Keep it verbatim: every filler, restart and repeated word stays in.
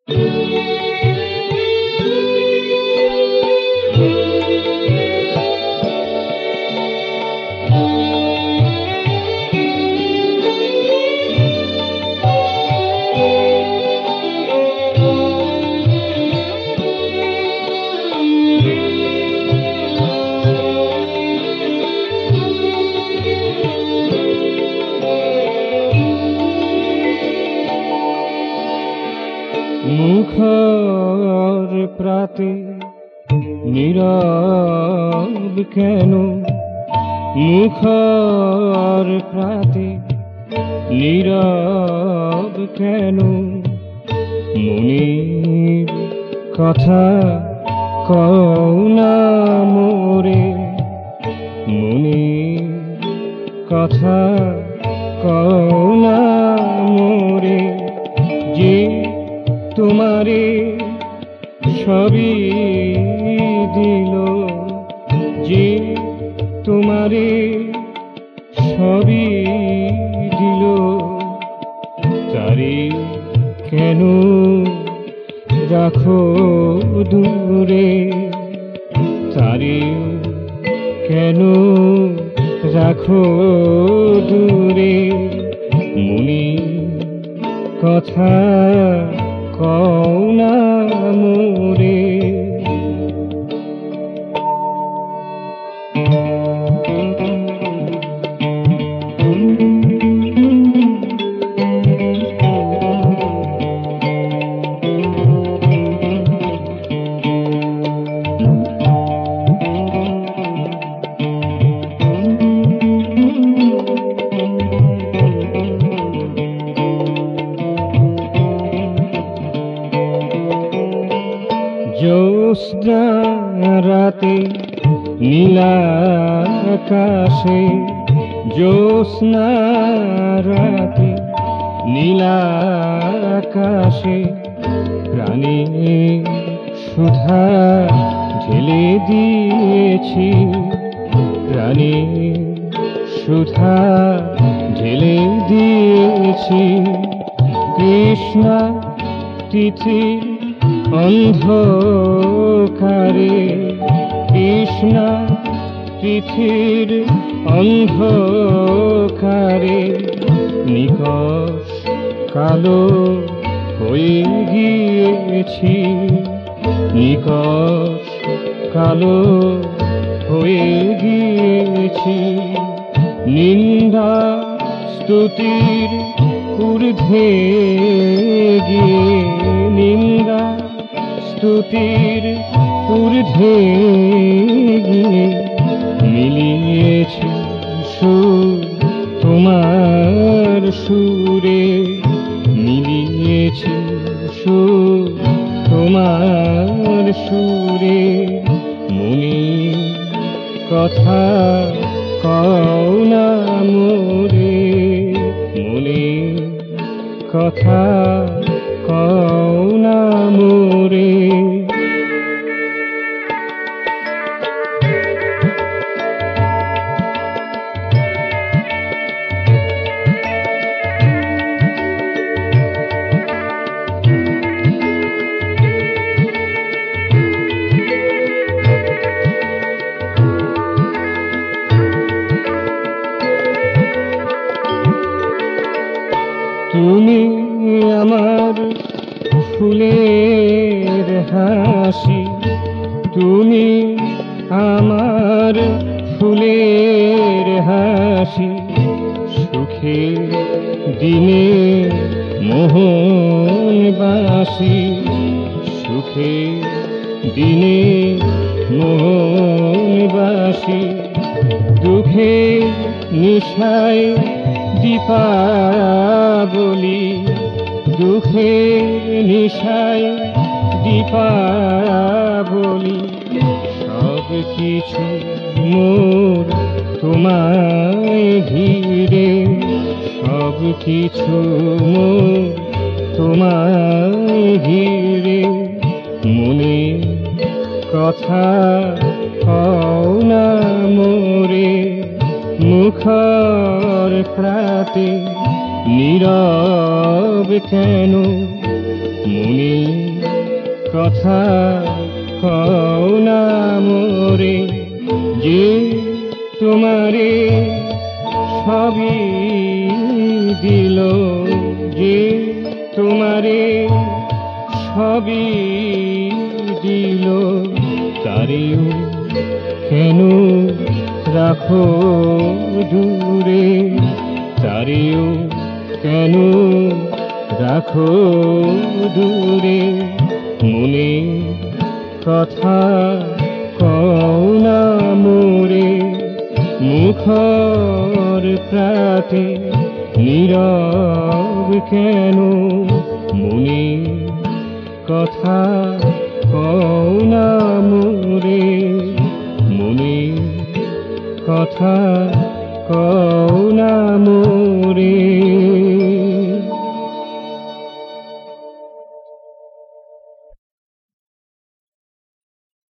মুখর প্রাতে নীরব কেন, মুখর প্রাতে নীরব কেন, মনের কথা কও না মোরে, মনের কথা কও না মোরে, যে তোমারে সবই দিল, যে তোমারে সবই দিল, তারে কেন রাখো দূরে, তারে কেন রাখো দূরে, মনে কথা কও না মোরে। জ্যোৎস্না রাতে নীলা আকাশে, জ্যোৎস্না রাতে নীলা আকাশে, প্রাণে সুধা ঢেলে দিয়েছি, প্রাণে সুধা ঢেলে দিয়েছি, কৃষ্ণা তিথি অন্ধকারে, কৃষ্ণা তিথির অন্ধকারে, নিকষ কালো হয়ে গিয়েছি, নিকষ কালো হয়ে গিয়েছি, নিন্দা স্তুতির ঊর্ধ্বে গিয়ে, নিন্দা স্তুতির ঊর্ধ্বে গিয়ে, মিলিয়েছি সুর তোমার সুরে, মিলিয়েছি সুর তোমার সুরে, মনে কথা কও না মোরে, মনে কথা কও না মোরে। তুমি আমার ফুলের হাসি, তুমি আমার ফুলের হাসি, সুখের দিনে মোহন বাসি, সুখের দিনে মোহন বাসি, দুঃখের নিশায় দীপাবলি, দুঃখের নিশায় দীপাবলি, সব কিছু মোর তোমায় ঘিরে, সব কিছু মোর তোমায় ঘিরে, মনে কথা কও না মোরে, মুখর প্রাতে নীরব কেন মনে কথা কও না মোরে যে তোমারে সবই দিল যে তোমারে সবই দিল তারেও কেন রাখো দূরে তারেও কেন রাখো দূরে মনে কথা কও না মোরে মুখর প্রাতে নীরব কেন মনে কথা কও না মোরে মনে কথা